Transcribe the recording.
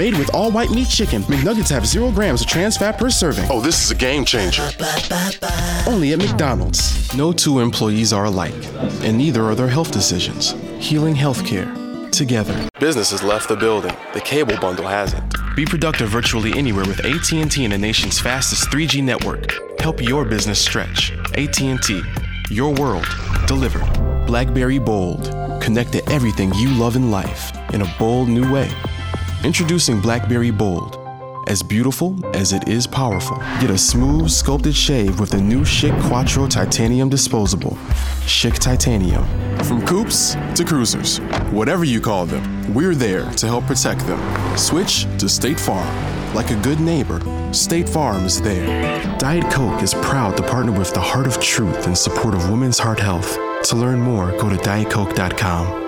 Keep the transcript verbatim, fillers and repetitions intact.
Made with all white meat chicken, McNuggets have zero grams of trans fat per serving. Oh, this is a game changer. Only at McDonald's. No two employees are alike, and neither are their health decisions. Healing healthcare. Together. Business has left the building. The cable bundle hasn't. Be productive virtually anywhere with A T and T and the nation's fastest three G network. Help your business stretch. A T and T. Your world. Delivered. BlackBerry Bold. Connect to everything you love in life in a bold new way. Introducing BlackBerry Bold. As beautiful as it is powerful. Get a smooth, sculpted shave with the new Schick Quattro Titanium Disposable. Schick Titanium. From coupes to cruisers, whatever you call them, we're there to help protect them. Switch to State Farm. Like a good neighbor, State Farm is there. Diet Coke is proud to partner with the Heart of Truth in support of women's heart health. To learn more, go to diet coke dot com.